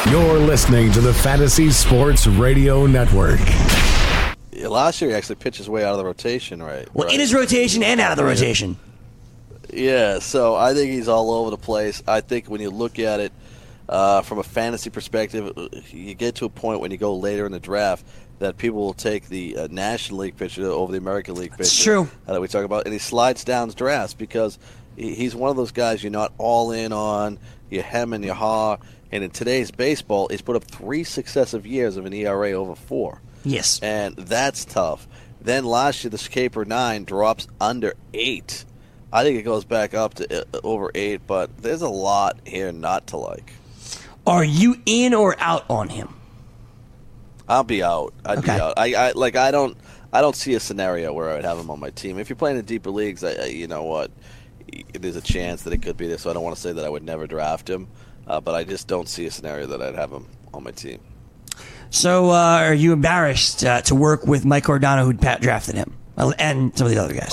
You're listening to the Fantasy Sports Radio Network. Last year, he actually pitched his way out of the rotation, right? Well, in his rotation and out of the rotation. Yeah, so I think he's all over the place. I think when you look at it from a fantasy perspective, you get to a point when you go later in the draft that people will take the National League pitcher over the American League pitcher. That's true. That we talk about, and he slides down drafts because he's one of those guys you're not all in on, you hem and you haw, and in today's baseball, he's put up 3 successive years of an ERA over 4. Yes. And that's tough. Then last year, the Scaper 9 drops under 8. I think it goes back up to over 8, but there's a lot here not to like. Are you in or out on him? I'll be out. I'd be out. I don't see a scenario where I would have him on my team. If you're playing in deeper leagues, you know what? There's a chance that it could be this. So I don't want to say that I would never draft him, but I just don't see a scenario that I'd have him on my team. So are you embarrassed to work with Mike Cardano, who drafted him, and some of the other guys?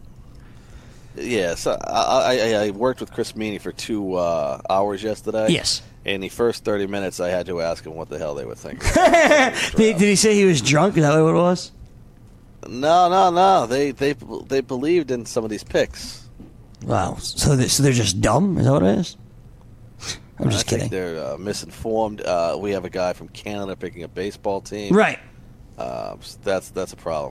Yeah, so I worked with Chris Meany for 2 hours yesterday. Yes. In the first 30 minutes, I had to ask him what the hell they were thinking. Did he say he was drunk? Is that what it was? No. They believed in some of these picks. Wow. So they're just dumb? Is that what it is? I'm just kidding. I think they're misinformed. We have a guy from Canada picking a baseball team. Right. So that's a problem.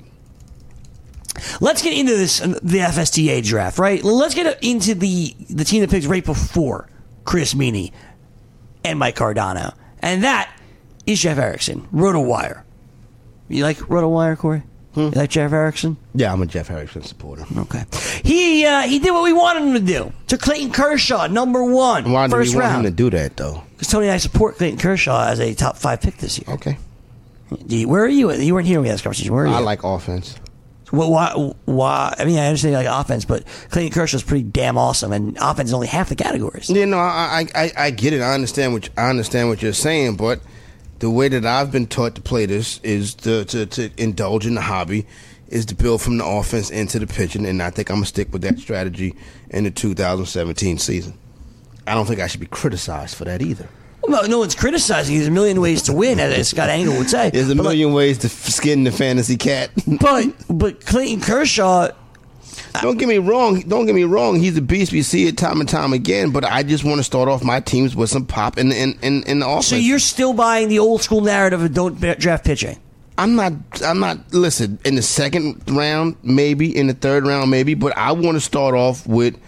Let's get into the FSTA draft, right? Let's get into the team that picked right before Chris Meany and Mike Cardano. And that is Jeff Erickson, RotoWire. You like RotoWire, Corey? You like Jeff Erickson? Yeah, I'm a Jeff Erickson supporter. Okay. He did what we wanted him to do. Took Clayton Kershaw, number 1, Why first do we want round. him to do that, though? Because Tony and I support Clayton Kershaw as a top 5 pick this year. Okay. Where are you? You weren't here when we had this conversation. Where are you? I like offense. Well, why? I mean, I understand you like offense, but Clayton Kershaw's pretty damn awesome, and offense is only half the categories. Yeah, no, I get it. I understand what you're saying, but the way that I've been taught to play this is to indulge in the hobby, is to build from the offense into the pitching, and I think I'm gonna stick with that strategy in the 2017 season. I don't think I should be criticized for that either. Well, no one's criticizing. There's a million ways to win, as Scott Engel would say. There's a million ways to skin the fantasy cat. But Clayton Kershaw. Don't get me wrong. He's a beast. We see it time and time again. But I just want to start off my teams with some pop in the offense. So you're still buying the old school narrative of don't draft pitching. I'm not. Listen, in the second round, maybe in the third round, maybe. But I want to start off with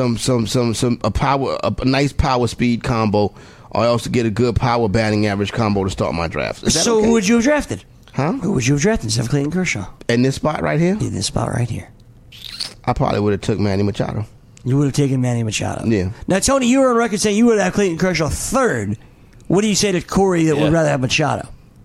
a nice power speed combo. Or else to get a good power batting average combo to start my draft. So okay? Who would you have drafted? Huh? Who would you have drafted instead of Clayton Kershaw? In this spot right here? In this spot right here. I probably would have took Manny Machado. You would have taken Manny Machado? Yeah. Now, Tony, you were on record saying you would have Clayton Kershaw third. What do you say to Corey that would rather have Machado?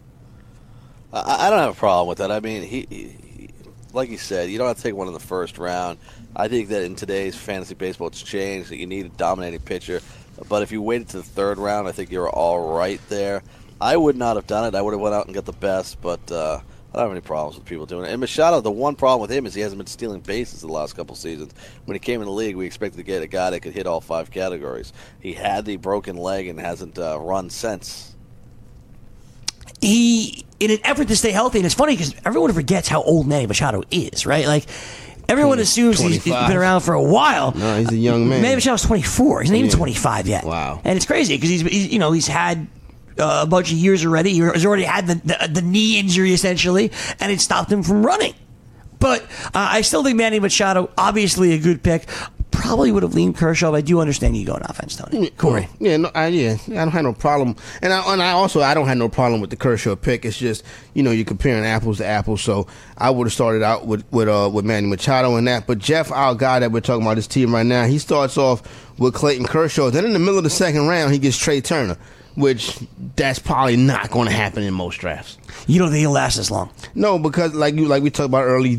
I don't have a problem with that. I mean, he like you said, you don't have to take one in the first round. I think that in today's fantasy baseball, it's changed that you need a dominating pitcher. But if you waited to the third round, I think you're all right there. I would not have done it. I would have went out and got the best, but I don't have any problems with people doing it. And Machado, the one problem with him is he hasn't been stealing bases the last couple seasons. When he came in the league, we expected to get a guy that could hit all 5 categories. He had the broken leg and hasn't run since. He, in an effort to stay healthy, and it's funny because everyone forgets how old Manny Machado is, right? Like, everyone assumes he's been around for a while. No, he's a young man. Manny Machado's 24. He's not even 25 yet. Wow. And it's crazy because he's had a bunch of years already. He's already had the knee injury essentially, and it stopped him from running. But I still think Manny Machado, obviously a good pick. Probably would have leaned Kershaw, but I do understand you going offense, Tony. Corey. I don't have no problem. And I don't have no problem with the Kershaw pick. It's just, you're comparing apples to apples. So I would have started out with Manny Machado and that. But Jeff, our guy that we're talking about, this team right now, he starts off with Clayton Kershaw. Then in the middle of the second round, he gets Trey Turner, which that's probably not going to happen in most drafts. You don't think he'll last as long? No, because like we talked about earlier,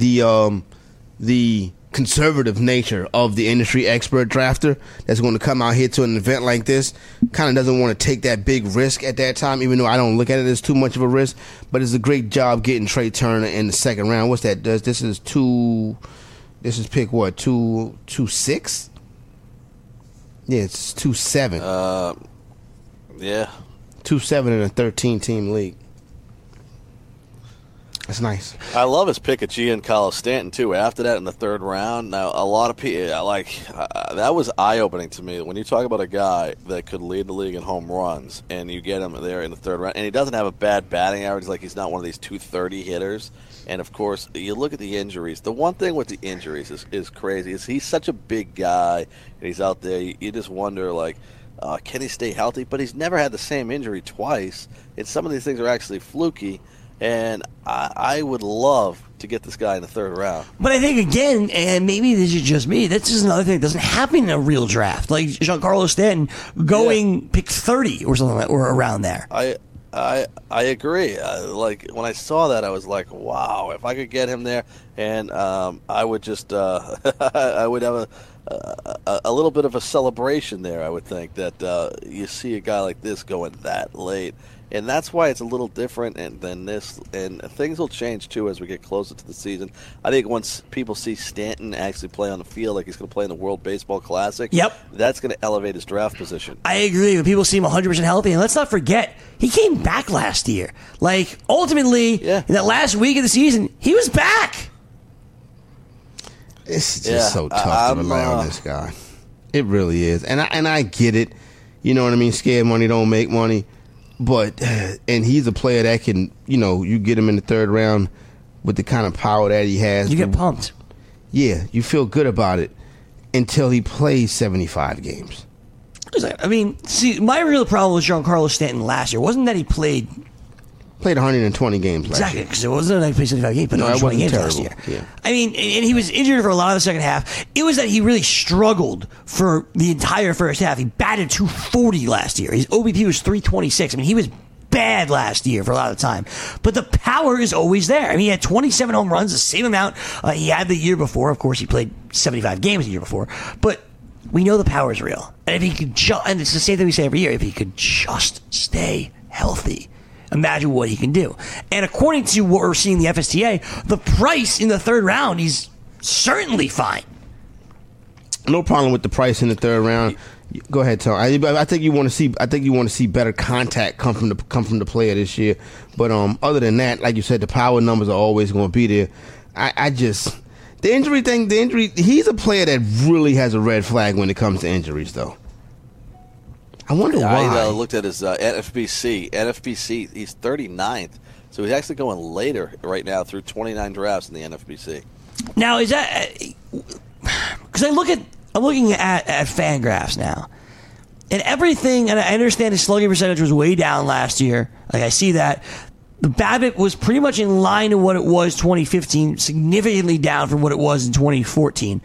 the conservative nature of the industry expert drafter that's going to come out here to an event like this kind of doesn't want to take that big risk at that time, even though I don't look at it as too much of a risk. But it's a great job getting Trey Turner in the second round. What's that? This is pick what? 2-6? Yeah, it's 2-7. Yeah. 2-7 in a 13-team league. That's nice. I love his pick of Giancarlo Stanton too. After that, in the third round, now a lot of people that was eye-opening to me. When you talk about a guy that could lead the league in home runs, and you get him there in the third round, and he doesn't have a bad batting average, like he's not one of these 230 hitters. And of course, you look at the injuries. The one thing with the injuries is crazy. Is he's such a big guy, and he's out there. You just wonder, like, can he stay healthy? But he's never had the same injury twice. And some of these things are actually fluky. And I would love to get this guy in the third round. But I think, again, and maybe this is just me, that's just another thing that doesn't happen in a real draft. Like Giancarlo Stanton going pick 30 or something or around there. I agree. Like, when I saw that, I was like, wow, if I could get him there. And I would just I would have a little bit of a celebration there, I would think, that you see a guy like this going that late. And that's why it's a little different than this. And things will change, too, as we get closer to the season. I think once people see Stanton actually play on the field like he's going to play in the World Baseball Classic, that's going to elevate his draft position. I agree. When people see him 100% healthy, and let's not forget, he came back last year. Like, ultimately, in that last week of the season, he was back. It's just so tough to rely on this guy. It really is. And I get it. You know what I mean? Scared money don't make money. But, and he's a player that can, you get him in the third round with the kind of power that he has. You get pumped. Yeah, you feel good about it until he plays 75 games. I mean, see, my real problem with Giancarlo Stanton last year wasn't that he played 120 games last year. Exactly, because it wasn't that he played 75 games, but 120 games last year. Yeah. I mean, and he was injured for a lot of the second half. It was that he really struggled for the entire first half. He batted 240 last year. His OBP was 326. I mean, he was bad last year for a lot of the time. But the power is always there. I mean, he had 27 home runs, the same amount he had the year before. Of course, he played 75 games the year before. But we know the power is real. And if he could and it's the same thing we say every year, if he could just stay healthy, imagine what he can do. And according to what we're seeing in the FSTA, the price in the third round is certainly fine. No problem with the price in the third round. Go ahead, Tom. I think you want to see better contact come from the player this year. But other than that, like you said, the power numbers are always going to be there. The injury thing, he's a player that really has a red flag when it comes to injuries, though. I wonder why. I looked at his NFBC. NFBC, he's 39th. So he's actually going later right now through 29 drafts in the NFBC. Now, is that... Because I'm looking at Fangraphs now. And everything... And I understand his slugging percentage was way down last year. Like, I see that. The BABIP was pretty much in line to what it was 2015, significantly down from what it was in 2014.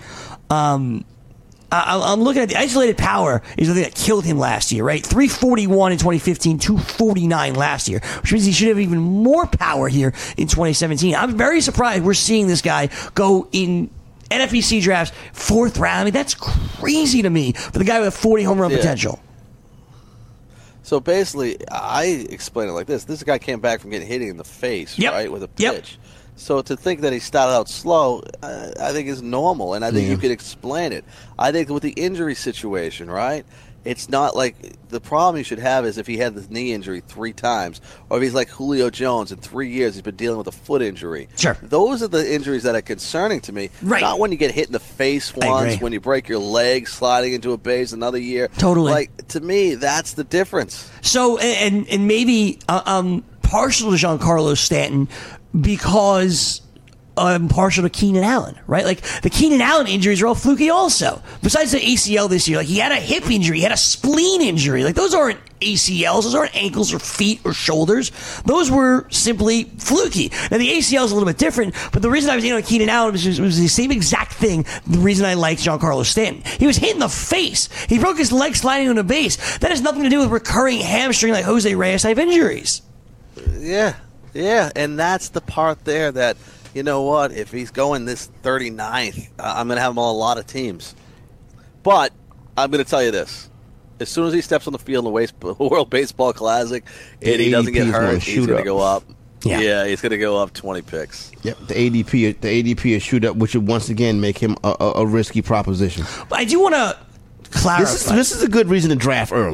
I'm looking at the isolated power is the thing that killed him last year, right? 341 in 2015, 249 last year, which means he should have even more power here in 2017. I'm very surprised we're seeing this guy go in NFBC drafts 4th round. I mean, that's crazy to me for the guy with a 40 home run potential. So basically, I explain it like this. This guy came back from getting hit in the face, right, with a pitch. Yep. So to think that he started out slow, I think is normal, and I think you could explain it. I think with the injury situation, right, it's not like the problem you should have is if he had the knee injury 3 times, or if he's like Julio Jones in 3 years, he's been dealing with a foot injury. Sure. Those are the injuries that are concerning to me. Right. Not when you get hit in the face once, when you break your leg sliding into a base another year. Totally. Like, to me, that's the difference. So, and maybe I'm partial to Giancarlo Stanton because I'm partial to Keenan Allen, right? Like, the Keenan Allen injuries are all fluky also. Besides the ACL this year, like, he had a hip injury, he had a spleen injury. Like, those aren't ACLs, those aren't ankles or feet or shoulders. Those were simply fluky. Now, the ACL is a little bit different, but the reason I was on Keenan Allen was the same exact thing, the reason I liked Giancarlo Stanton. He was hit in the face. He broke his leg sliding on a base. That has nothing to do with recurring hamstring like Jose Reyes type injuries. Yeah, and that's the part there that, you know what, if he's going this 39th, I'm going to have him on a lot of teams. But I'm going to tell you this. As soon as he steps on the field in the World Baseball Classic and he doesn't get hurt, he's going to go up. Yeah, he's going to go up 20 picks. Yep, the ADP is shoot up, which would once again make him a risky proposition. But I do want to clarify. This is a good reason to draft early.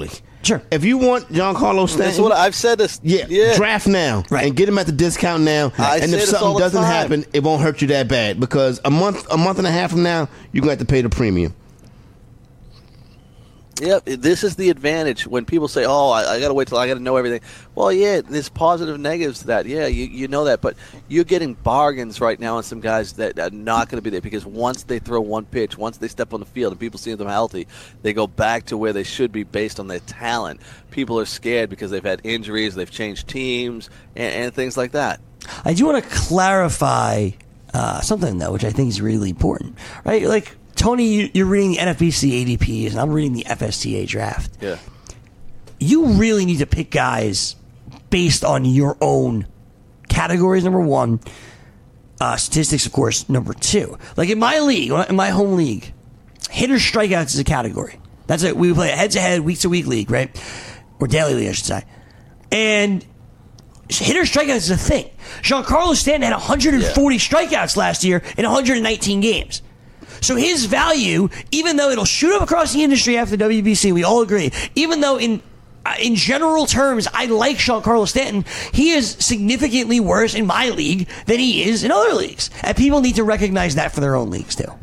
Sure. If you want Giancarlo Stanton, That's what I've said. This, draft now and get him at the discount now. I and say if this all something the doesn't time. happen, it won't hurt you that bad because a month and a half from now, you're gonna have to pay the premium. Yep, this is the advantage when people say, "Oh, I got to wait till I got to know everything." Well, yeah, there's positive and negatives to that. Yeah, you know that, but you're getting bargains right now on some guys that are not going to be there because once they throw one pitch, once they step on the field and people see them healthy, they go back to where they should be based on their talent. People are scared because they've had injuries, they've changed teams, and things like that. I do want to clarify something, though, which I think is really important, right? Like, Tony, you're reading the NFBC ADPs, and I'm reading the FSTA draft. Yeah. You really need to pick guys based on your own categories, number one. Statistics, of course, number two. Like in my league, in my home league, hitter strikeouts is a category. That's it. We play a head-to-head, week-to-week league, right? Or daily league, I should say. And hitter strikeouts is a thing. Giancarlo Stanton had 140 strikeouts last year in 119 games. So his value, even though it'll shoot up across the industry after the WBC, we all agree, even though in general terms I like Giancarlo Stanton, he is significantly worse in my league than he is in other leagues. And people need to recognize that for their own leagues too.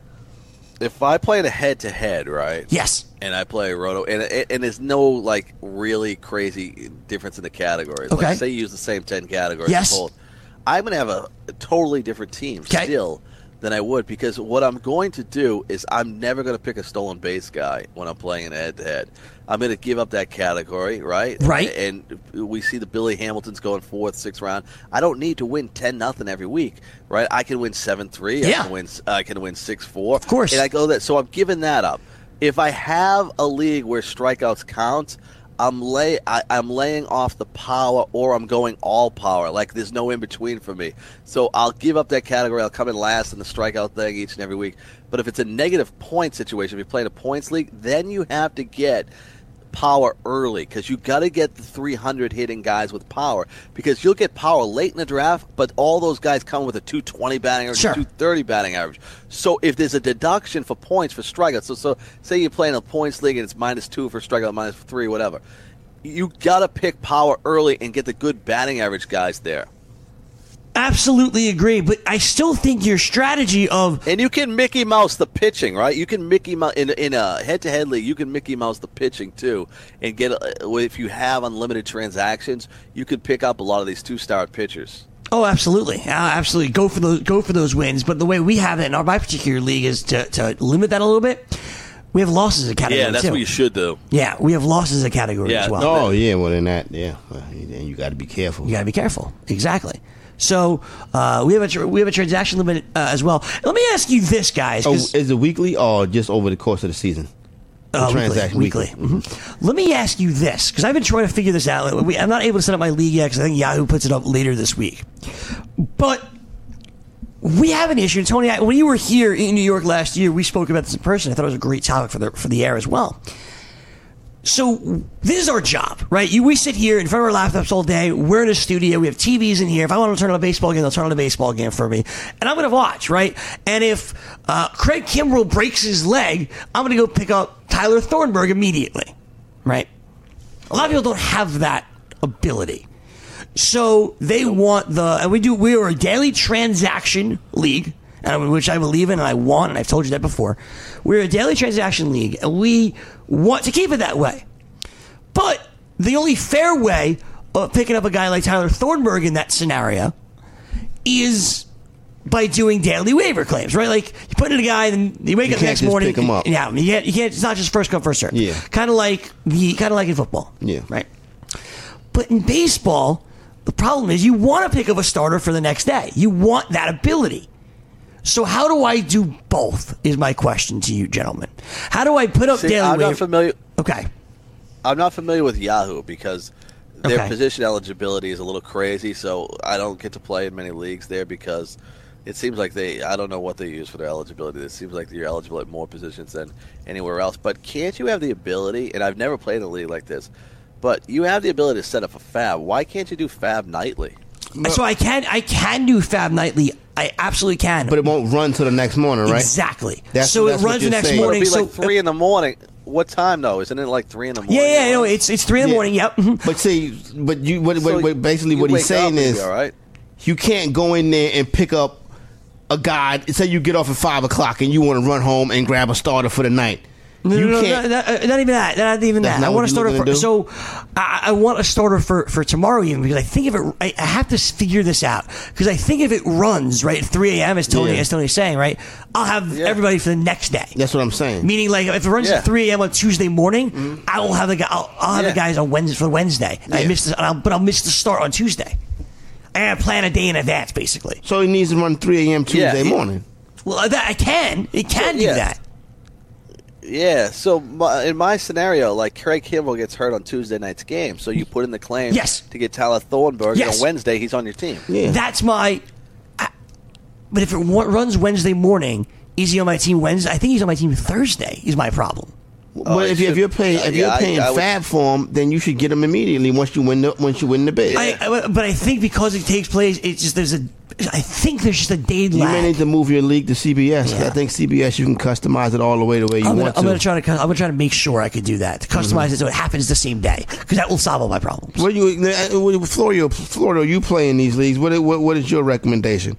If I play a head-to-head, right? Yes. And I play Roto, and there's no, like, really crazy difference in the categories. Okay. Like, say you use the same 10 categories. Yes. I'm going to have a totally different team still than I would because what I'm going to do is I'm never going to pick a stolen base guy when I'm playing in a head-to-head. I'm going to give up that category, right? Right. And we see the Billy Hamiltons going 4th, 6th round. I don't need to win 10-0 every week, right? I can win 7-3. I can win 6-4. Of course. And I go that. So I'm giving that up. If I have a league where strikeouts count, I'm laying off the power or I'm going all power. Like there's no in between for me. So I'll give up that category. I'll come in last in the strikeout thing each and every week. But if it's a negative point situation, if you're playing a points league, then you have to get power early because you got to get the 300 hitting guys with power because you'll get power late in the draft, but all those guys come with a 220 batting average, 230 batting average. So if there's a deduction for points for strikeouts, so say you're playing a points league and it's -2 for strikeout, -3, whatever, you got to pick power early and get the good batting average guys there. Absolutely agree, but I still think your strategy of... And you can Mickey Mouse the pitching, right? You can Mickey Mouse in a head-to-head league. You can Mickey Mouse the pitching too, and get if you have unlimited transactions, you could pick up a lot of these 2-star pitchers. Oh, absolutely, absolutely. Go for those wins. But the way we have it in my particular league is to limit that a little bit. We have losses as a category. Yeah, that's what you should do. Yeah, we have losses as a category as well. Oh, yeah. Well, then that, then you got to be careful. You got to be careful. Exactly. So we have a transaction limit as well. Let me ask you this, guys. Is it weekly or just over the course of the season? Transaction weekly. Mm-hmm. Let me ask you this, because I've been trying to figure this out. I'm not able to set up my league yet because I think Yahoo puts it up later this week. But we have an issue. Tony, when you were here in New York last year, we spoke about this in person. I thought it was a great topic for the air as well. So this is our job, right? We sit here in front of our laptops all day. We're in a studio. We have TVs in here. If I want to turn on a baseball game, they'll turn on a baseball game for me. And I'm going to watch, right? And if Craig Kimbrell breaks his leg, I'm going to go pick up Tyler Thornburg immediately, right? A lot of people don't have that ability. So they want we are a daily transaction league, which I believe in and I want, and I've told you that before. We're a daily transaction league, and we want to keep it that way. But the only fair way of picking up a guy like Tyler Thornburg in that scenario is by doing daily waiver claims, right? Like you put in a guy, and you wake up the next morning. Pick him up. Yeah, you can't. It's not just first come first serve. Yeah, kind of like in football. Yeah, right. But in baseball, the problem is you want to pick up a starter for the next day. You want that ability. So how do I do both is my question to you, gentlemen. How do I put up daily I'm not familiar. Okay. I'm not familiar with Yahoo because their position eligibility is a little crazy, so I don't get to play in many leagues there because it seems like I don't know what they use for their eligibility. It seems like you're eligible at more positions than anywhere else. But can't you have the ability, and I've never played in a league like this, but you have the ability to set up a fab. Why can't you do fab nightly? So I can do fab nightly. I absolutely can. But it won't run till the next morning, right? Exactly. That's it runs the next morning. It'll be like 3 in the morning. What time though? Isn't it like 3 in the morning? Yeah, no, it's 3 in the morning. Yep. But see, basically what he's saying is, all right. you can't go in there and pick up a guy. Say you get off at 5 o'clock and you want to run home and grab a starter for the night. Not even that. Not even that. I want a starter so I want a starter for tomorrow even, because I think if it, I have to figure this out, because I think if it runs right at 3 a.m. as Tony's saying, right, I'll have everybody for the next day. That's what I'm saying. Meaning, like, if it runs at 3 a.m. on Tuesday morning, I will have the I'll have the guys on Wednesday for Wednesday. But I'll miss the start on Tuesday. I gotta plan a day in advance, basically. So he needs to run 3 a.m. Tuesday morning. Well, that I can. It can do that. Yeah, so in my scenario, like, Craig Kimbrell gets hurt on Tuesday night's game, so you put in the claim to get Tyler Thornburg, and on Wednesday he's on your team. Yeah. That's my... but if it runs Wednesday morning, is he on my team Wednesday? I think he's on my team Thursday, is my problem. Well, if you're paying Fab for him, then you should get him immediately once you win the bid. But I think because it takes place, it's just I think there's just a day lag. You may need to move your league to CBS. Yeah. I think CBS you can customize it all the way the way you want to. I'm gonna try to make sure I could do that, to customize it so it happens the same day, because that will solve all my problems. Florida, you play in these leagues. What is your recommendation?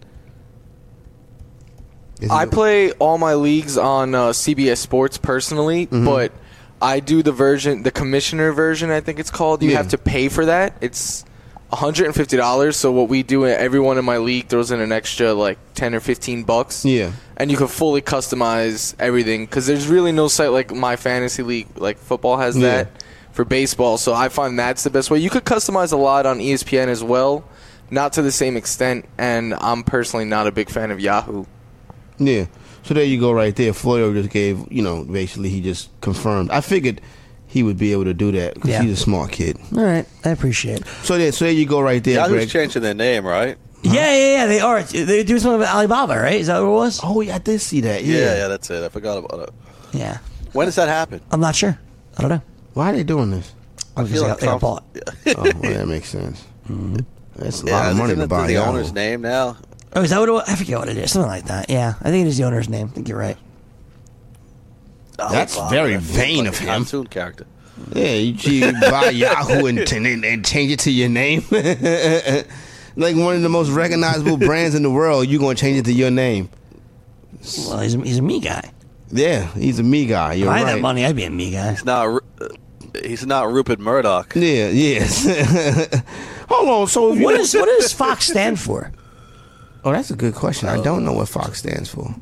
I play all my leagues on CBS Sports personally, but I do the commissioner version, I think it's called. You have to pay for that. It's $150. So what we do, everyone in my league throws in an extra like $10 or $15. Yeah, and you can fully customize everything, because there's really no site like My Fantasy League, like football has that for baseball. So I find that's the best way. You could customize a lot on ESPN as well, not to the same extent. And I'm personally not a big fan of Yahoo. Yeah, so there you go right there. Florio just gave, basically he just confirmed. I figured he would be able to do that because he's a smart kid. All right, I appreciate it. So there you go right there, Yahoo's Greg. changing their name, right? Yeah, they are. They're doing something about Alibaba, right? Is that what it was? Oh, yeah, I did see that. Yeah, that's it. I forgot about it. Yeah. When does that happen? I'm not sure. I don't know. Why are they doing this? Because they got bought. Oh, well, that makes sense. That's a lot of money to buy. The owner's name now. Oh, is that what it was? I forget what it is. Something like that. Yeah, I think it is the owner's name. I think you're right. That's very vain of him. Cartoon character. Yeah, you buy Yahoo and change it to your name. Like one of the most recognizable brands in the world, you're going to change it to your name. Well, he's a me guy. Yeah, he's a me guy. You're right. If I had that money, I'd be a me guy. He's not Rupert Murdoch. Yeah, yes. Hold on. So what does Fox stand for? Oh, that's a good question. I don't know what Fox stands for.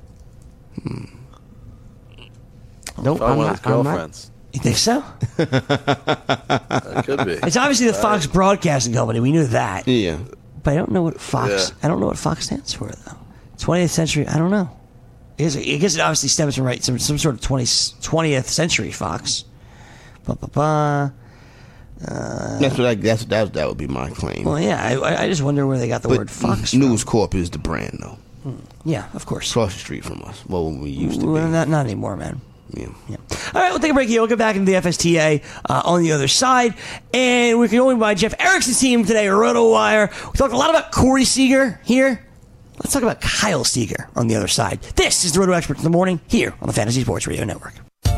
Nope, one of his girlfriends. You think so? It could be. It's obviously the Fox Broadcasting Company. We knew that. Yeah. But I don't know what Fox. I don't know what Fox stands for though. 20th century. I don't know. I guess it obviously stems from some sort of 20th century Fox. That would be my claim. Well, yeah. I just wonder where they got the word Fox from. News Corp is the brand, though. Yeah, of course. Across the street from us. Well, we used to be. Not anymore, man. Yeah. All right, we'll take a break here. We'll get back into the FSTA on the other side. And we're going by Jeff Erickson's team today, RotoWire. We talked a lot about Corey Seager here. Let's talk about Kyle Seager on the other side. This is the Roto Experts in the Morning here on the Fantasy Sports Radio Network.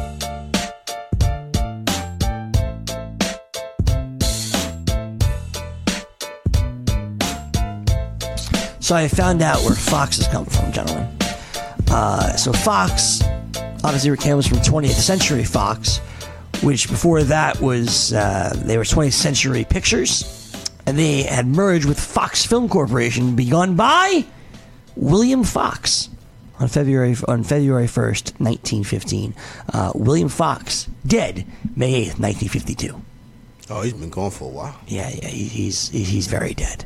So I found out where Foxes come from, gentlemen. So Fox obviously comes from 20th Century Fox, which before that was they were 20th Century Pictures, and they had merged with Fox Film Corporation, begun by William Fox on February 1st, 1915. William Fox, dead May 8th, 1952. Oh, he's been gone for a while. Yeah, he's very dead.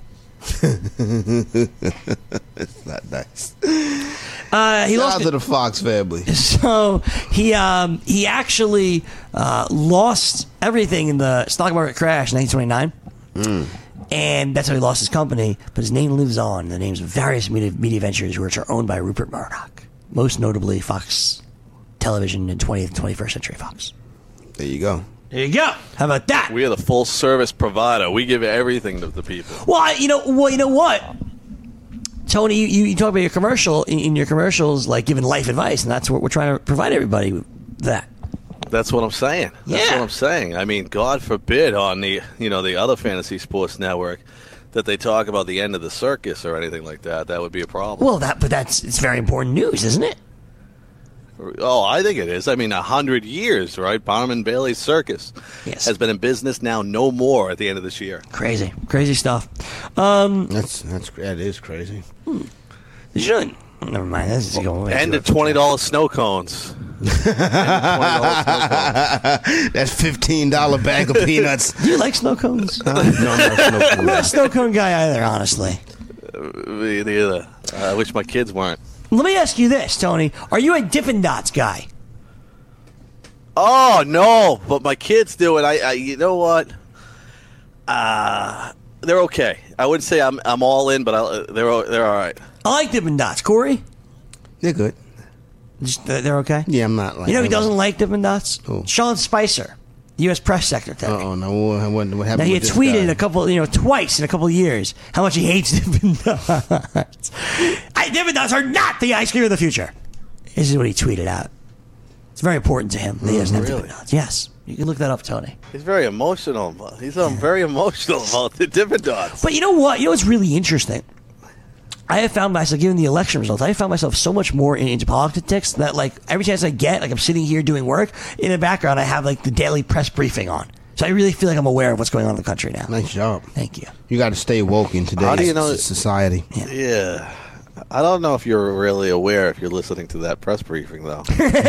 It's not nice. He lost to the Fox family. So he actually lost everything in the stock market crash in 1929. And that's how he lost his company. But his name lives on. The names of various media ventures, which are owned by Rupert Murdoch. Most notably Fox Television and 20th and 21st Century Fox. There you go. There you go. How about that? We are the full service provider. We give everything to the people. Well, you know what? Tony, you talk about your commercial in your commercials, like giving life advice, and that's what we're trying to provide everybody with that. That's what I'm saying. That's Yeah. what I'm saying. I mean, God forbid on the the other fantasy sports network that they talk about the end of the circus or anything like that. That would be a problem. Well, it's very important news, isn't it? Oh, I think it is. I mean, 100 years, right? Barnum and Bailey's Circus has been in business now no more at the end of this year. Crazy stuff. That is crazy. Never mind. This is going way And too the $20 snow cones. That's $15 bag of peanuts. Do you like snow cones? No, I'm not a snow cone. I'm not a snow cone guy either, honestly. Me neither. I wish my kids weren't. Let me ask you this, Tony. Are you a Dippin' Dots guy? Oh, no. But my kids do it. I you know what? They're okay. I wouldn't say I'm all in, but they're all right. I like Dippin' Dots. Corey? They're good. They're okay? Yeah, I'm not like. You know who doesn't like Dippin' Dots? Who? Sean Spicer, U.S. Press Secretary. Oh no! What happened? Now, he had with this tweeted guy? a couple, twice in a couple of years how much he hates Dippin' Dots. Dippin' Dots are not the ice cream of the future. This is what he tweeted out. It's very important to him that he doesn't have Really? Dippin' Dots. Yes. You can look that up, Tony. He's very emotional. He's very emotional about the Dippin' Dots. But you know what? You know what's really interesting? I have found myself, given the election results, I have found myself so much more into politics that, like, every chance I get, like, I'm sitting here doing work, in the background I have, like, the daily press briefing on. So I really feel like I'm aware of what's going on in the country now. Nice job. Thank you. You got to stay woke in today's How do you know- society. Yeah. I don't know if you're really aware if you're listening to that press briefing, though.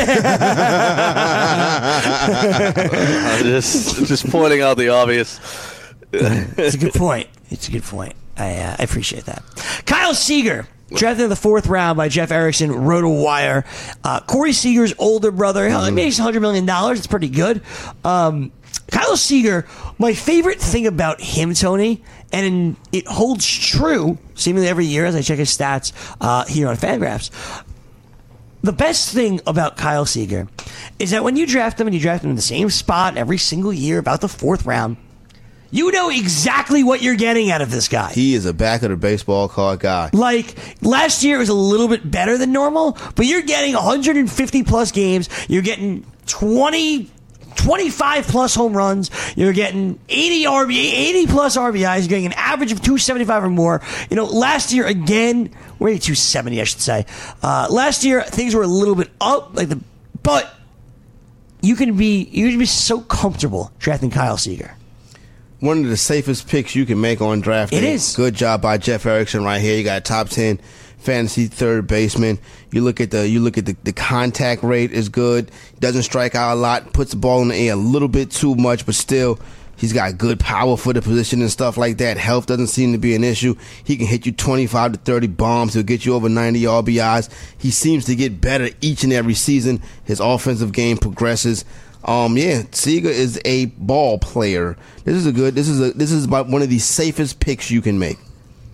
I'm just pointing out the obvious. It's a good point. It's a good point. I appreciate that. Kyle Seager, drafted in the 4th round by Jeff Erickson, RotoWire. Corey Seager's older brother. He makes $100 million. It's pretty good. Kyle Seager, my favorite thing about him, Tony, and it holds true seemingly every year as I check his stats here on Fangraphs. The best thing about Kyle Seager is that when you draft him and you draft him in the same spot every single year, about the 4th round, you know exactly what you're getting out of this guy. He is a back of the baseball card guy. Like, last year was a little bit better than normal, but you're getting 150 plus games. You're getting 25 plus home runs. You're getting 80 plus RBIs. You're getting an average of 275 or more. Last year, again, we're at 270, I should say. Last year, things were a little bit up, but you can be so comfortable drafting Kyle Seager. One of the safest picks you can make on draft day. It is. Good job by Jeff Erickson right here. You got a top 10 fantasy third baseman. You look at the contact rate is good. Doesn't strike out a lot. Puts the ball in the air a little bit too much, but still he's got good power for the position and stuff like that. Health doesn't seem to be an issue. He can hit you 25 to 30 bombs. He'll get you over 90 RBIs. He seems to get better each and every season. His offensive game progresses. Seager is a ball player. This is about one of the safest picks you can make.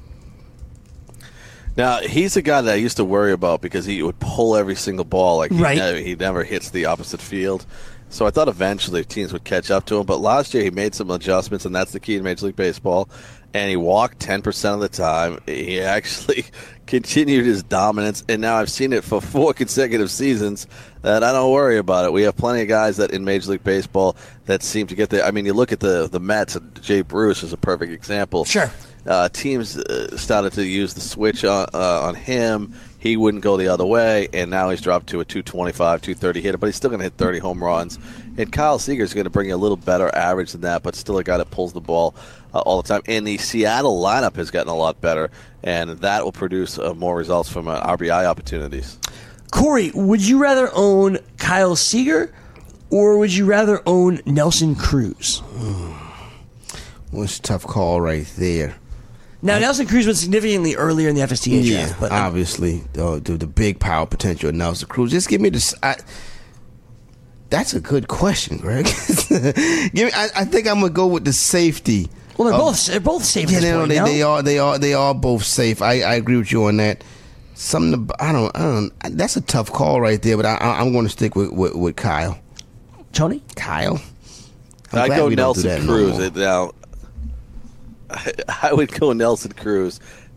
Now, he's a guy that I used to worry about because he would pull every single ball. Like he never hits the opposite field. So I thought eventually teams would catch up to him. But last year he made some adjustments, and that's the key in Major League Baseball. And he walked 10% of the time. He actually continued his dominance, and now I've seen it for 4 consecutive seasons that I don't worry about it. We have plenty of guys that in Major League Baseball that seem to get there. I mean, you look at the Mets, and Jay Bruce is a perfect example. Sure. Teams started to use the switch on him. He wouldn't go the other way, and now he's dropped to a 225, 230 hitter, but he's still going to hit 30 home runs. And Kyle Seager is going to bring you a little better average than that, but still a guy that pulls the ball all the time. And the Seattle lineup has gotten a lot better, and that will produce more results from RBI opportunities. Corey, would you rather own Kyle Seager or would you rather own Nelson Cruz? Well, it's a tough call right there. Now, Nelson Cruz was significantly earlier in the FSTA draft. But obviously, the big power potential of Nelson Cruz. Just give me this. That's a good question, Greg. I think I'm gonna go with the safety. Well, they're both safe. Yeah, at this point, they are both safe. I agree with you on that. I don't. That's a tough call right there, but I'm going to stick with Kyle. Tony? Kyle. I go Nelson Cruz now. I would go Nelson Cruz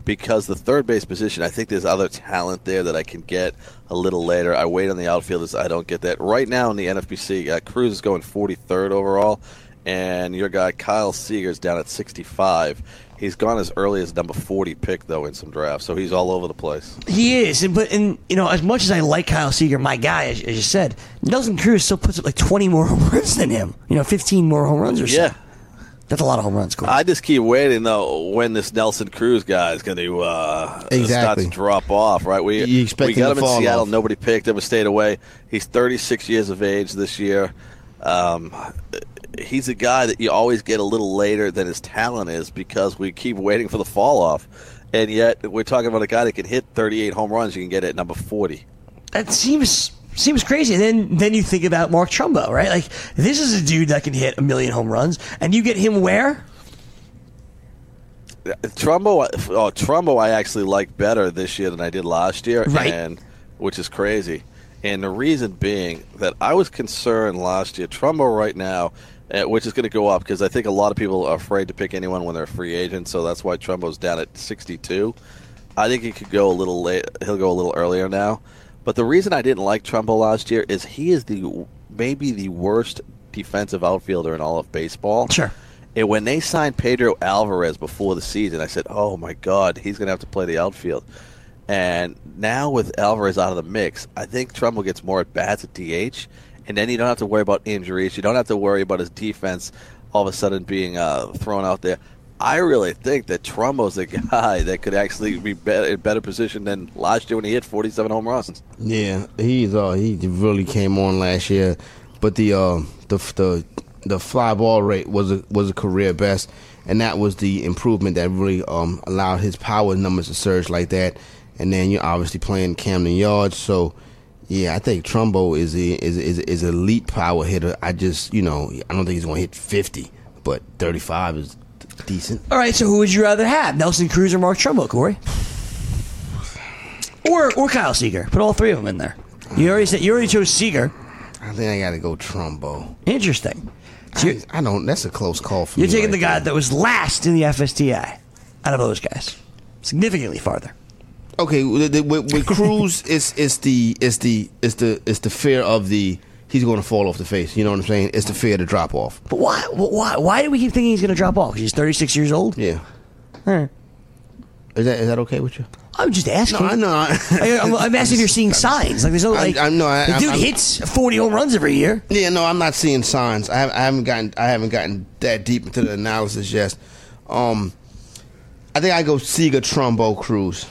because the third base position, I think there's other talent there that I can get a little later. I wait on the outfielders. I don't get that. Right now in the NFBC, Cruz is going 43rd overall, and your guy Kyle Seager is down at 65. He's gone as early as number 40 pick, though, in some drafts, so he's all over the place. He is, but as much as I like Kyle Seager, my guy, as you said, Nelson Cruz still puts up like 20 more home runs than him. 15 more home runs or so. Yeah. That's a lot of home runs, Corey. I just keep waiting, though, when this Nelson Cruz guy is going to start to drop off, right? We got him in Seattle. Nobody picked him. Stayed away. He's 36 years of age this year. He's a guy that you always get a little later than his talent is because we keep waiting for the fall-off. And yet we're talking about a guy that can hit 38 home runs. You can get it at number 40. That seems crazy. And then you think about Mark Trumbo, right? Like, this is a dude that can hit 1 million home runs, and you get him where? Trumbo I actually like better this year than I did last year, right? Which is crazy. And the reason being that I was concerned last year, Trumbo right now, which is going to go up because I think a lot of people are afraid to pick anyone when they're a free agent, so that's why Trumbo's down at 62. I think he could go a little late. He'll go a little earlier now. But the reason I didn't like Trumbo last year is he is maybe the worst defensive outfielder in all of baseball. Sure. And when they signed Pedro Alvarez before the season, I said, oh, my God, he's going to have to play the outfield. And now with Alvarez out of the mix, I think Trumbo gets more at-bats at DH, and then you don't have to worry about injuries. You don't have to worry about his defense all of a sudden being thrown out there. I really think that Trumbo's a guy that could actually be in better position than last year when he hit 47 home runs. Yeah, he really came on last year, but the fly ball rate was a career best, and that was the improvement that really allowed his power numbers to surge like that. And then you're obviously playing Camden Yards, so yeah, I think Trumbo is elite power hitter. I don't think he's going to hit 50, but 35 is decent. All right, so who would you rather have, Nelson Cruz or Mark Trumbo, Corey? Or Kyle Seager? Put all three of them in there. You already chose Seager. I think I got to go Trumbo. Interesting. So that's a close call for me. You're taking the guy that was last in the FSTA out of those guys, significantly farther. Okay, with Cruz, it's the fear of he's going to fall off the face. You know what I'm saying? It's the fear of the drop off. But why do we keep thinking he's going to drop off? Because he's 36 years old. Yeah. All right. Is that okay with you? I'm just asking. No, I'm asking if you're seeing signs. Like there's no the dude hits 40 home runs every year. Yeah, no, I'm not seeing signs. I haven't gotten that deep into the analysis yet. I think I go Seager, Trumbo, Cruz.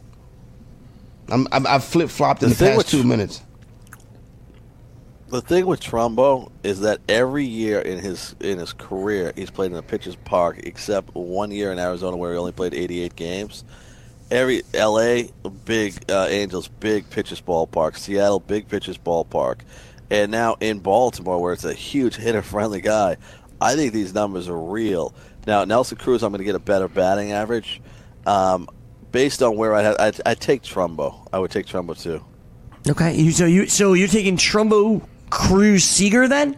I've flip flopped in the past 2 minutes. The thing with Trumbo is that every year in his career he's played in a pitcher's park, except 1 year in Arizona where he only played 88 games. Every L.A. big Angels big pitcher's ballpark, Seattle big pitcher's ballpark, and now in Baltimore where it's a huge hitter friendly guy. I think these numbers are real. Now Nelson Cruz, I'm going to get a better batting average. Based on where I'd take Trumbo. I would take Trumbo too. Okay, so you're taking Trumbo, Cruz, Seager then?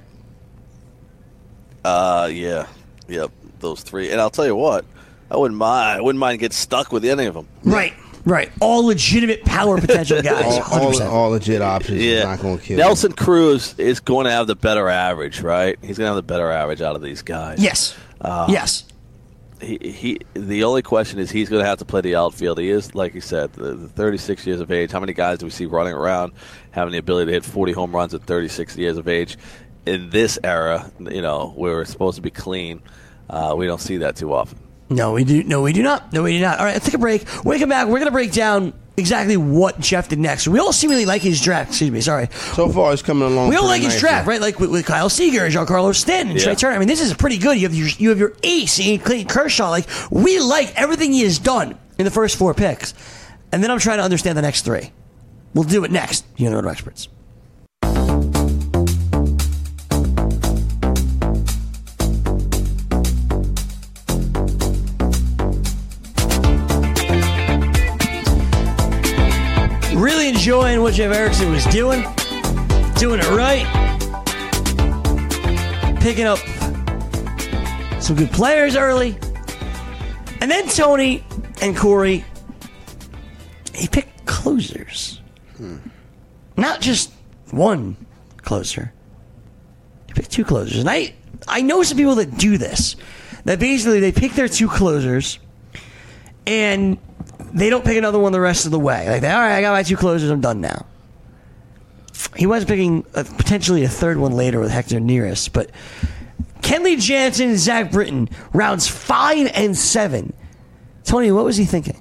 Yeah, yep, those three. And I'll tell you what, I wouldn't mind getting stuck with any of them. Right. All legitimate power potential guys. all legit options. Yeah, not going to kill Nelson Cruz is going to have the better average, right? He's going to have the better average out of these guys. Yes. Yes. The only question is he's going to have to play the outfield. He is, like you said, the 36 years of age. How many guys do we see running around having the ability to hit 40 home runs at 36 years of age? In this era, where we're supposed to be clean, we don't see that too often. No, we do not. All right, let's take a break. When we come back, we're going to break down exactly what Jeff did next. We all seemingly like his draft. Excuse me, sorry. So far, it's coming along. We all like his draft, right? Like with Kyle Seager, Giancarlo Stanton, and Trey Turner. I mean, this is pretty good. You have your ace, Clayton Kershaw. Like, we like everything he has done in the first 4 picks. And then I'm trying to understand the next 3. We'll do it next here on the Roto Experts. Really enjoying what Jeff Erickson was doing it right, picking up some good players early, and then Tony And Corey, he picked closers. Not just one closer. He picked two closers. And I know some people that do this. That basically they pick their two closers and they don't pick another one the rest of the way. Like, all right, I got my two closers, I'm done now. He was picking potentially a third one later with Hector Neris, but Kenley Jansen and Zach Britton, rounds 5 and 7. Tony, what was he thinking?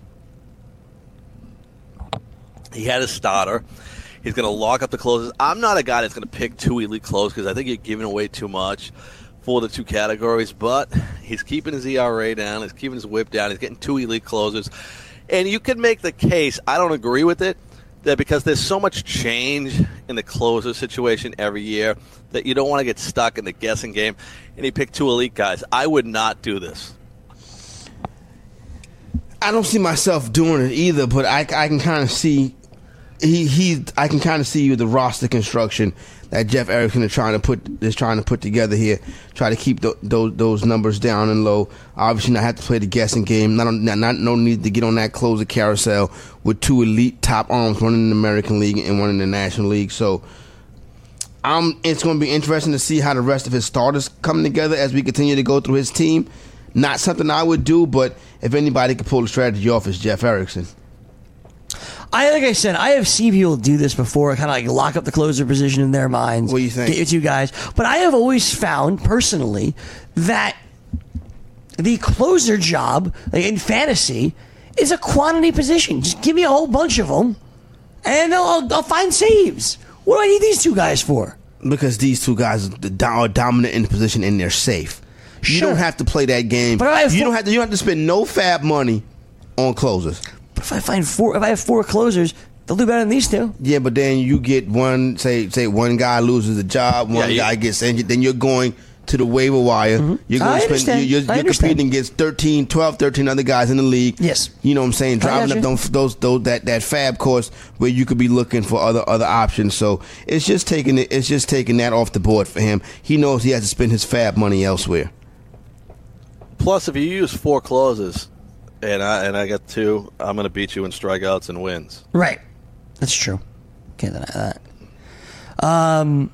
He had a starter. He's going to lock up the closes. I'm not a guy that's going to pick two elite closes because I think you're giving away too much for the two categories, but he's keeping his ERA down. He's keeping his whip down. He's getting two elite closers. And you can make the case, I don't agree with it, that because there's so much change in the closer situation every year that you don't want to get stuck in the guessing game, and he picked two elite guys. I would not do this. I don't see myself doing it either, but I can kind of see I can kind of see the roster construction that Jeff Erickson is trying to put together here. Try to keep those numbers down and low. Obviously, not have to play the guessing game. No need to get on that closer carousel with two elite top arms, one in the American League and one in the National League. So, it's going to be interesting to see how the rest of his starters come together as we continue to go through his team. Not something I would do, but if anybody could pull the strategy off, it's Jeff Erickson. Like I said, I have seen people do this before, kind of like lock up the closer position in their minds. What do you think? Get your two guys. But I have always found, personally, that the closer job, like in fantasy, is a quantity position. Just give me a whole bunch of them, and I'll find saves. What do I need these two guys for? Because these two guys are dominant in the position and they're safe. You don't have to play that game. But you don't have to spend no fab money on closers. But if I have four closers, they'll do better than these two. Yeah, but then you get one. Say one guy loses a job, one guy gets injured. Then you're going to the waiver wire. Mm-hmm. You're going to spend. You're competing against 12, 13 other guys in the league. Yes, you know what I'm saying. Driving up that fab course where you could be looking for other options. So it's just taking that off the board for him. He knows he has to spend his fab money elsewhere. Plus, if you use four closes and I got two, I'm going to beat you in strikeouts and wins. Right. That's true. Can't deny that.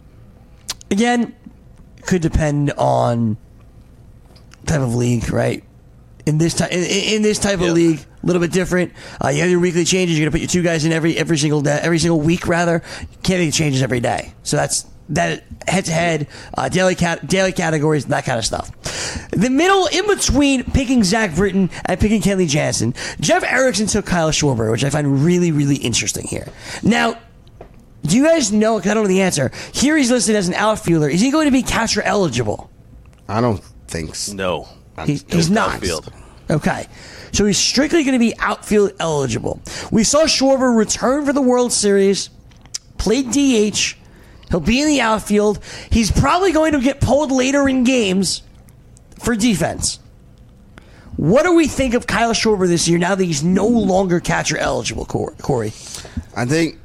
Again, could depend on type of league, right? In this type of league, a little bit different. You have your weekly changes. You're going to put your two guys in every single week. Rather, you can't make changes every day. So that's that head-to-head, daily categories, that kind of stuff. The middle, in between picking Zach Britton and picking Kenley Jansen, Jeff Erickson took Kyle Schwarber, which I find really, really interesting here. Now, do you guys know, because I don't know the answer, here he's listed as an outfielder. Is he going to be catcher eligible? I don't think so. No. He's not. Outfield. Okay. So he's strictly going to be outfield eligible. We saw Schwarber return for the World Series, played DH. He'll be in the outfield. He's probably going to get pulled later in games for defense. What do we think of Kyle Schwarber this year now that he's no longer catcher eligible, Corey? I think,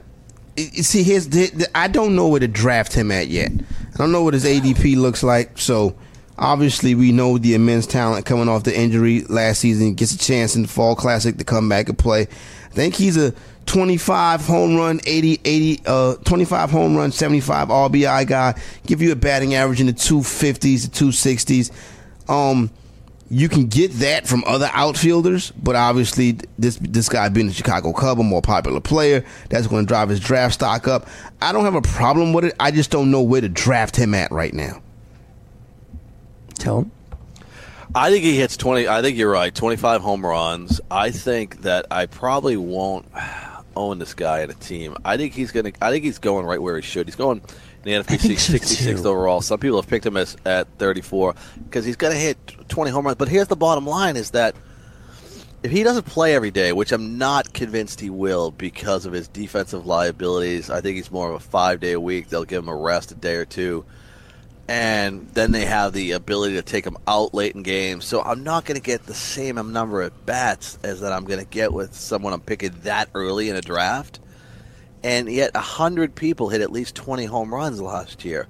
I don't know where to draft him at yet. I don't know what his ADP looks like. So, obviously, we know the immense talent coming off the injury last season. Gets a chance in the Fall Classic to come back and play. I think he's a 25 home run, 25 home run, 75 RBI guy. Give you a batting average in the 250s to 260s. You can get that from other outfielders, but obviously this guy being a Chicago Cub, a more popular player, that's going to drive his draft stock up. I don't have a problem with it. I just don't know where to draft him at right now. Tone? I think he hits 20. I think you're right. 25 home runs. I think that I probably won't own this guy in a team. I think he's going right where he should. He's going in the NFBC 66th overall. Some people have picked him at 34 because he's going to hit 20 home runs. But here's the bottom line: is that if he doesn't play every day, which I'm not convinced he will because of his defensive liabilities, I think he's more of a 5-day a week. They'll give him a rest a day or two. And then they have the ability to take him out late in games. So I'm not going to get the same number of bats as that I'm going to get with someone I'm picking that early in a draft. And yet 100 people hit at least 20 home runs last year.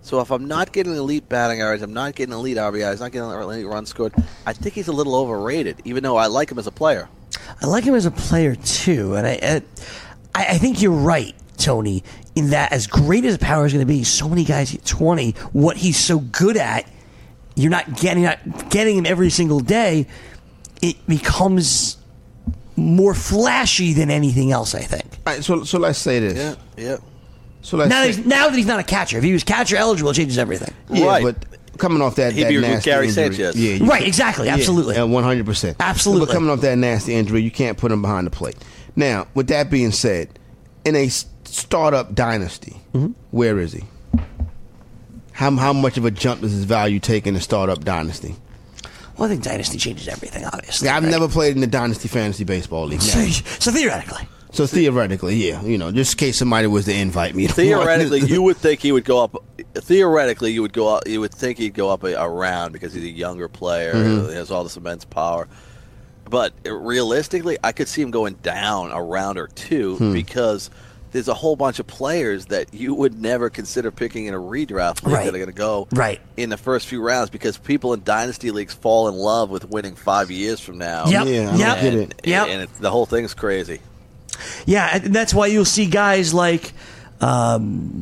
So if I'm not getting elite batting average, I'm not getting elite RBIs, not getting elite runs scored, I think he's a little overrated, even though I like him as a player. I like him as a player, too. And I think you're right, Tony, in that as great as power is going to be, so many guys hit 20. What he's so good at, you're not getting him every single day. It becomes more flashy than anything else, I think. All right, so let's say this. Yeah. So Now that he's not a catcher. If he was catcher eligible, it changes everything. yeah, Right. but coming off that He'd be with nasty Gary injury, Sanchez. yeah, you Right, exactly, absolutely. 100%. Absolutely. But coming off that nasty injury, you can't put him behind the plate. Now, with that being said, in a startup dynasty, where is he? How much of a jump does his value take in a startup dynasty? Well, I think Dynasty changes everything, obviously. I've right? never played in the Dynasty Fantasy Baseball League. So, never. so theoretically. So theoretically, yeah, just in case somebody was to invite me. Theoretically, you would think he would go up. Theoretically, you would think he'd go up a round because he's a younger player. He has all this immense power. But realistically, I could see him going down a round or two because there's a whole bunch of players that you would never consider picking in a redraft league Right. that are going to go Right. in the first few rounds because people in dynasty leagues fall in love with winning 5 years from now. Yep. Yeah, I Yep. get it. Yep. And the whole thing's crazy. Yeah, and that's why you'll see guys like guys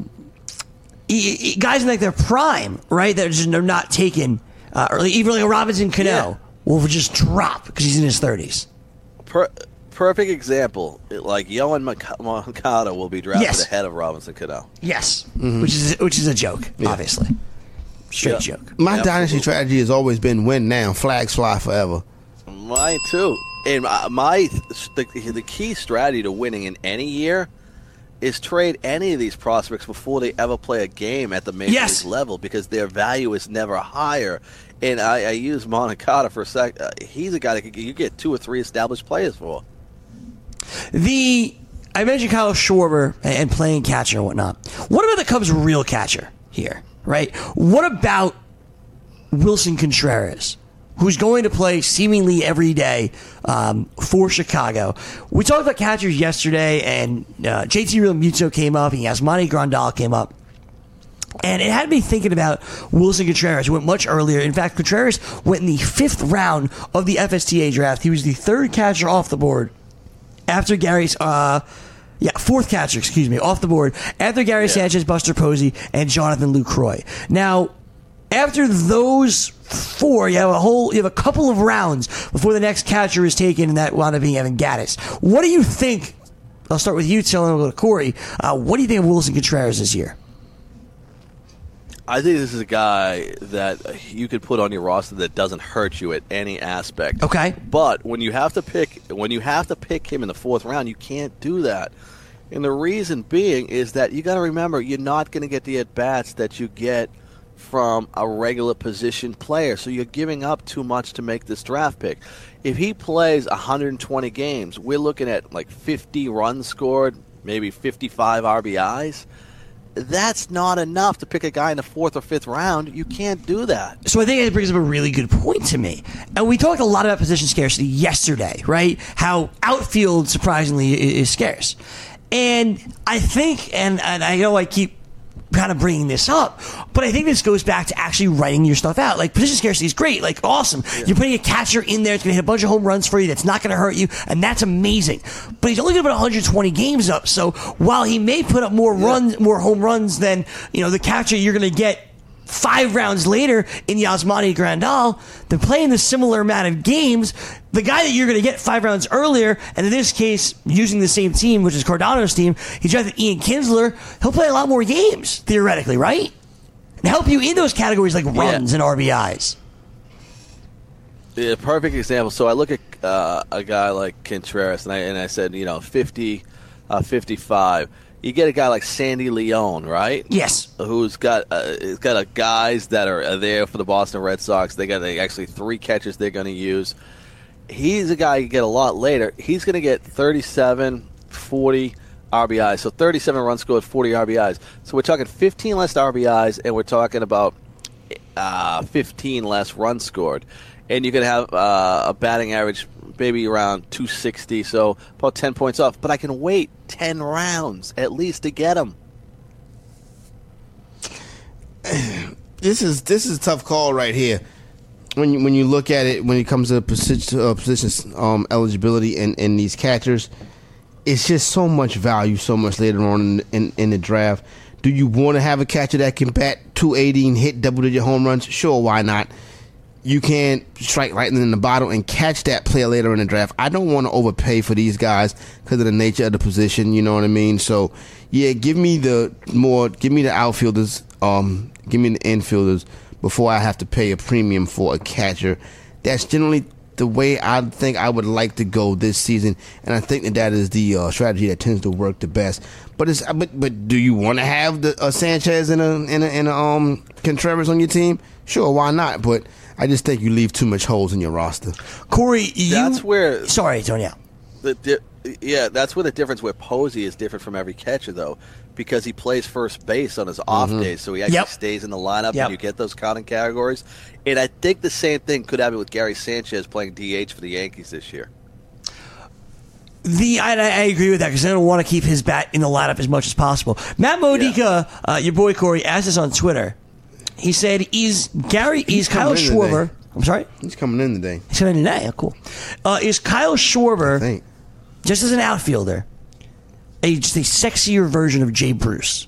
in like their prime, right? That they're not taken, or even like a Robinson Cano Yeah. will just drop because he's in his 30s. Perfect example, like Yohan Moncada will be drafted Yes. ahead of Robinson Cano. Yes, which is a joke, obviously, straight Yeah. joke. My Absolutely. dynasty strategy has always been win now, flags fly forever. Mine too. And the key strategy to winning in any year is trade any of these prospects before they ever play a game at the major Yes. league level because their value is never higher. And I use Moncada for a sec. He's a guy that you get 2 or 3 established players for. I mentioned Kyle Schwarber and playing catcher and whatnot. What about the Cubs' real catcher here, right? What about Wilson Contreras, who's going to play seemingly every day for Chicago? We talked about catchers yesterday, and JT Realmuto came up, and Yasmani Grandal came up. And it had me thinking about Wilson Contreras, who went much earlier. In fact, Contreras went in the 5th round of the FSTA draft. He was the 3rd catcher off the board after Gary's, 4th catcher, off the board after Gary Sanchez, Buster Posey, and Jonathan Lucroy. Now, after those 4, you have a couple of rounds before the next catcher is taken, and that wound up being Evan Gattis. What do you think? I'll start with you, Till, and we'll go to Corey. What do you think of Wilson Contreras this year? I think this is a guy that you could put on your roster that doesn't hurt you at any aspect. Okay. But when you have to pick him in the 4th round, you can't do that. And the reason being is that you got to remember you're not going to get the at bats that you get from a regular position player. So you're giving up too much to make this draft pick. If he plays 120 games, we're looking at like 50 runs scored, maybe 55 RBIs. That's not enough to pick a guy in the 4th or 5th round. You can't do that. So I think it brings up a really good point to me. And we talked a lot about position scarcity yesterday, right? How outfield, surprisingly, is scarce. And I think, and I know I keep kind of bringing this up, but I think this goes back to actually writing your stuff out. Like, position scarcity is great. Like, awesome. Yeah. You're putting a catcher in there. It's going to hit a bunch of home runs for you. That's not going to hurt you. And that's amazing. But he's only going to put 120 games up. So while he may put up more runs, more home runs than, the catcher you're going to get 5 rounds later in Yasmani Grandal, they're playing the similar amount of games. The guy that you're going to get 5 rounds earlier, and in this case, using the same team, which is Cardano's team, he drafted Ian Kinsler. He'll play a lot more games, theoretically, right? And help you in those categories like runs and RBIs. Yeah, perfect example. So I look at a guy like Contreras, and I said, 50, 55. You get a guy like Sandy Leon, right? Yes. Who's got guys that are there for the Boston Red Sox. They got actually 3 catchers they're going to use. He's a guy you get a lot later. He's going to get 37, 40 RBIs. So 37 runs scored, 40 RBIs. So we're talking 15 less RBIs, and we're talking about 15 less runs scored. And you can have a batting average maybe around 260, so about 10 points off. But I can wait 10 rounds at least to get him. this is a tough call right here. When you look at it, when it comes to position eligibility in these catchers, it's just so much value so much later on in the draft. Do you want to have a catcher that can bat 280 and hit double-digit home runs? Sure, why not? You can strike lightning in the bottle and catch that player later in the draft. I don't want to overpay for these guys because of the nature of the position. You know what I mean? So, yeah, give me the outfielders, give me the infielders before I have to pay a premium for a catcher. That's generally the way I think I would like to go this season, and I think that is the strategy that tends to work the best. But do you want to have the Sanchez and a Contreras on your team? Sure, why not? But I just think you leave too much holes in your roster. Corey, that's where. Sorry, Antonio. That's where the difference with Posey is different from every catcher, though, because he plays first base on his off days, so he actually stays in the lineup, and you get those counting categories. And I think the same thing could happen with Gary Sanchez playing DH for the Yankees this year. I agree with that because I don't want to keep his bat in the lineup as much as possible. Matt Modica, your boy Corey, asked us on Twitter. He said, "Is Kyle Schwarber?" Today. I'm sorry. He's coming in today. He's coming in today. Oh, cool. Is Kyle Schwarber, just as an outfielder, just a sexier version of Jay Bruce?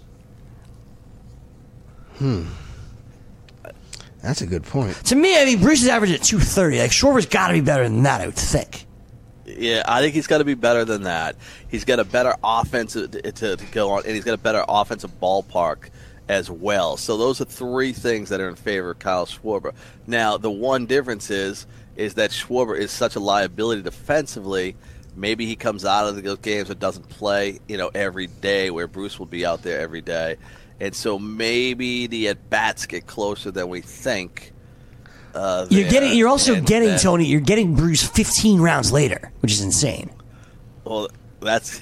That's a good point. To me, I mean, Bruce is averaging at 230. Like, Schwarber's got to be better than that, I would think. Yeah, I think he's got to be better than that. He's got a better offense to go on, and he's got a better offensive ballpark as well. So those are three things that are in favor of Kyle Schwarber. Now, the one difference is that Schwarber is such a liability defensively. Maybe he comes out of those games and doesn't play, every day, where Bruce will be out there every day. And so maybe the at-bats get closer than we think. You're also getting Tony. You're getting Bruce 15 rounds later, which is insane. Well, that's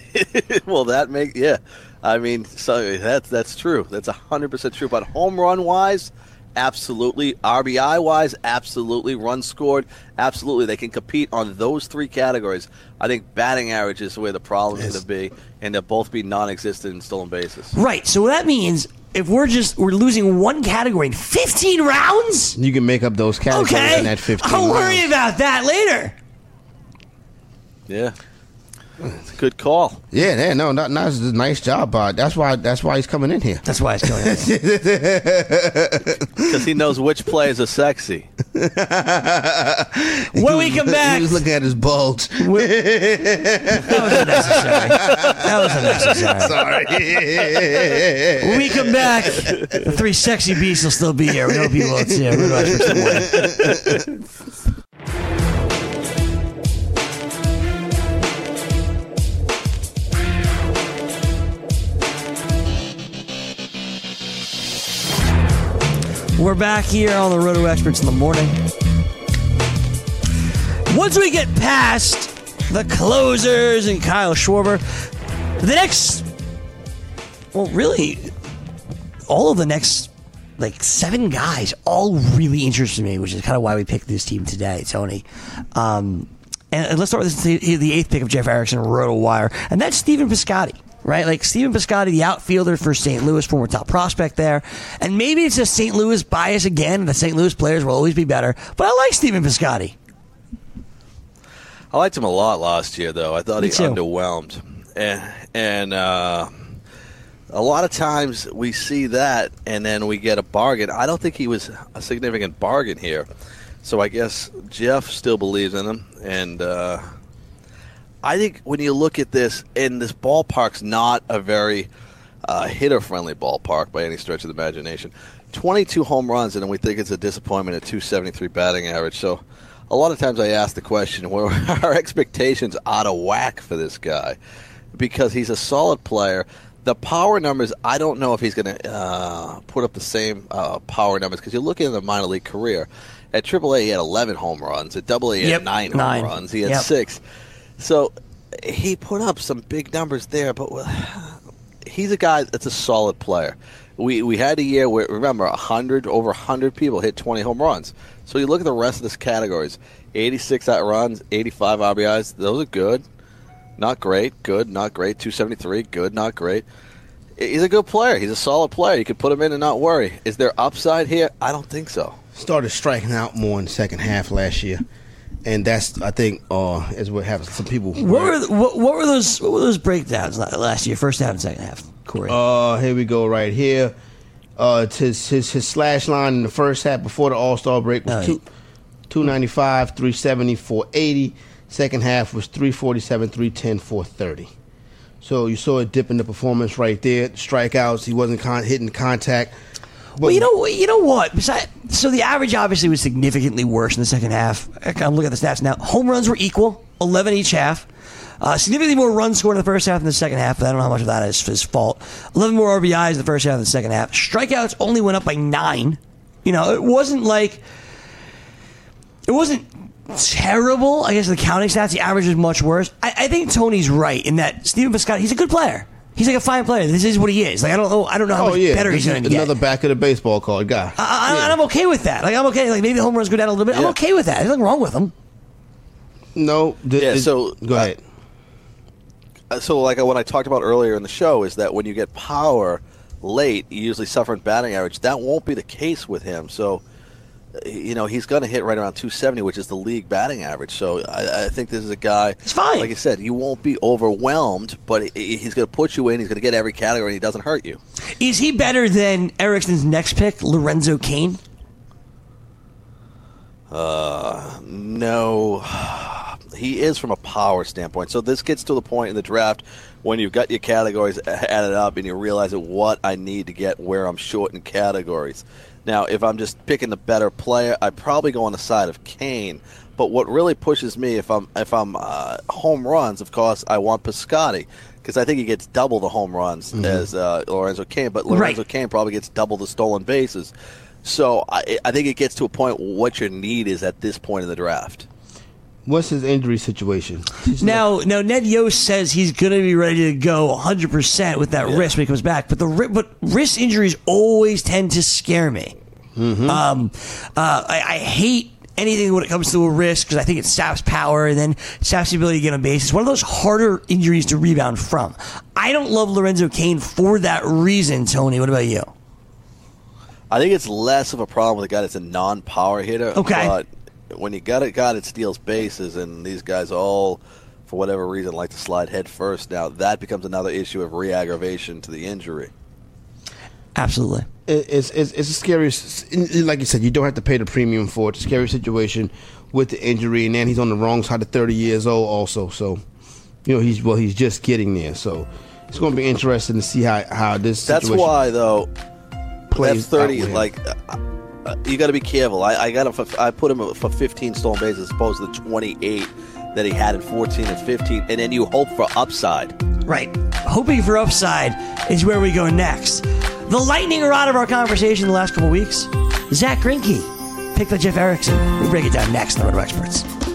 I mean, so that's true. That's 100% true. But home run wise, absolutely. RBI wise, absolutely. Runs scored, absolutely. They can compete on those three categories. I think batting average is where the problem is going to be, and they'll both be non-existent in stolen bases. Right. So that means if we're losing one category in 15 rounds, you can make up those categories in that 15 I'll rounds. worry about that later. Yeah. It's a good call. Yeah, no, that's a nice job, Bob. That's why he's coming in here. That's why he's coming in here. Because he knows which plays are sexy. When we come back, he was looking at his bulge. That was unnecessary. Sorry. When we come back, the three sexy beasts will still be here. We hope you will too. We're going to watch for some more. We're back here on the Roto Experts in the morning. Once we get past the closers and Kyle Schwarber, the next, all of the next, 7 guys all really interested me, which is kind of why we picked this team today, Tony. And let's start with the 8th pick of Jeff Erickson, RotoWire, and that's Stephen Piscotty. Right, like Stephen Piscotty, the outfielder for St. Louis, former top prospect there. And maybe it's a St. Louis bias again. The St. Louis players will always be better. But I like Stephen Piscotty. I liked him a lot last year, though. I thought he underwhelmed. And a lot of times we see that, and then we get a bargain. I don't think he was a significant bargain here. So I guess Jeff still believes in him. And I think when you look at this, and this ballpark's not a very hitter-friendly ballpark by any stretch of the imagination. 22 home runs, and then we think it's a disappointment at 273 batting average. So a lot of times I ask the question, were our expectations out of whack for this guy? Because he's a solid player. The power numbers, I don't know if he's going to put up the same power numbers, because you're looking at the minor league career. At AAA, he had 11 home runs. At AA, he had 9 home runs. He had 6. So he put up some big numbers there, but he's a guy that's a solid player. We had a year where, remember, over 100 people hit 20 home runs. So you look at the rest of this categories, 86 runs, 85 RBIs. Those are good. Not great. Good. Not great. 273. Good. Not great. He's a good player. He's a solid player. You could put him in and not worry. Is there upside here? I don't think so. Started striking out more in the second half last year, and that's, I think, is what happened to some people. What were those breakdowns last year? First half and second half, Corey. Here we go right here. His slash line in the first half before the All-Star break was 295, 370, 480. Second half was 347, 310, 430. So you saw a dip in the performance right there. Strikeouts, he wasn't hitting contact. But well, you know what? So the average obviously was significantly worse in the second half. I'm looking at the stats now. Home runs were equal, 11 each half. Significantly more runs scored in the first half than the second half, but I don't know how much of that is his fault. 11 more RBIs in the first half than the second half. Strikeouts only went up by 9. It wasn't terrible. I guess the counting stats, the average is much worse. I think Tony's right in that Stephen Piscotty, he's a good player. He's like a fine player. This is what he is. Like I don't know how much better he's going to get. Another back of the baseball card guy. And I'm okay with that. Like I'm okay. Like maybe the home runs go down a little bit. I'm okay with that. There's nothing wrong with him. No. So go ahead. So like what I talked about earlier in the show is that when you get power late, you usually suffer in batting average. That won't be the case with him. So he's going to hit right around 270, which is the league batting average. So I think this is a guy. It's fine. Like I said, you won't be overwhelmed, but he's going to put you in. He's going to get every category, and he doesn't hurt you. Is he better than Erickson's next pick, Lorenzo Cain? No. He is from a power standpoint. So this gets to the point in the draft when you've got your categories added up and you realize what I need to get where I'm short in categories. Now, if I'm just picking the better player, I'd probably go on the side of Cain. But what really pushes me, if I'm home runs, of course, I want Piscotty because I think he gets double the home runs as Lorenzo Cain. But Lorenzo Cain probably gets double the stolen bases. So I think it gets to a point what your need is at this point in the draft. What's his injury situation? Now, Ned Yost says he's going to be ready to go 100% with that wrist when he comes back. But wrist injuries always tend to scare me. I hate anything when it comes to a wrist because I think it saps power and then saps the ability to get on base. It's one of those harder injuries to rebound from. I don't love Lorenzo Cain for that reason, Tony. What about you? I think it's less of a problem with a guy that's a non-power hitter. Okay. But when you got a guy that steals bases and these guys all, for whatever reason, like to slide head first, now that becomes another issue of re-aggravation to the injury. Absolutely. It's a scary, like you said, you don't have to pay the premium for it. It's a scary situation with the injury, and then he's on the wrong side of 30 years old also. So, he's just getting there. So it's going to be interesting to see how this situation That's why, though, plays that's 30, out with like... you got to be careful. I got him. I put him for 15 stolen bases as opposed to the 28 that he had in 14 and 15, and then you hope for upside. Right. Hoping for upside is where we go next. The lightning rod of our conversation the last couple weeks, Zach Greinke picked by Jeff Erickson. We'll break it down next on the Roto Experts.